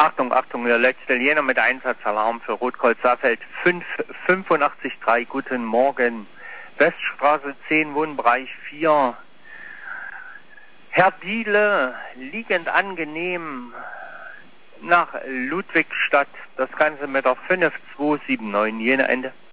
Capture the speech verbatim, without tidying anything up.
Achtung, Achtung, der letzte Jener mit Einsatzalarm für Rotkreuz-Saalfeld fünf fünfundachtzig drei. Guten Morgen. Weststraße zehn, Wohnbereich vier. Herr Diele, liegend angenehm nach Ludwigstadt. Das Ganze mit der fünf zwei sieben neun. Jene Ende.